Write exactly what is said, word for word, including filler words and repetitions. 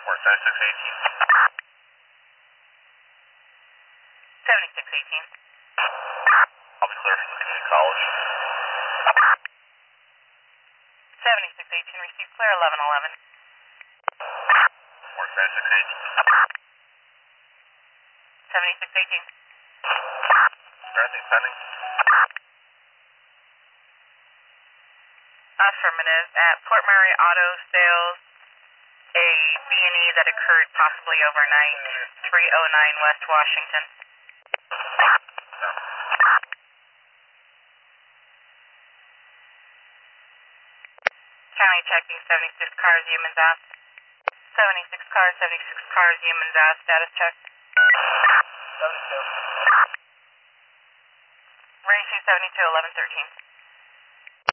seventy-six eighteen. seventy-six eighteen. I'll be clear from the community college. seventy-six eighteen, receive clear eleven eleven. seventy-six eighteen. seventy-six eighteen. Is there anything pending? Affirmative. At Port Murray Auto Sales, a B and E that occurred possibly overnight, three oh nine West Washington. No. County checking seventy-six cars, Yemen's Ave. seventy-six cars, seventy-six cars, Yemen's Ave, status check. seventy-two. Ready to seventy-two, eleven thirteen.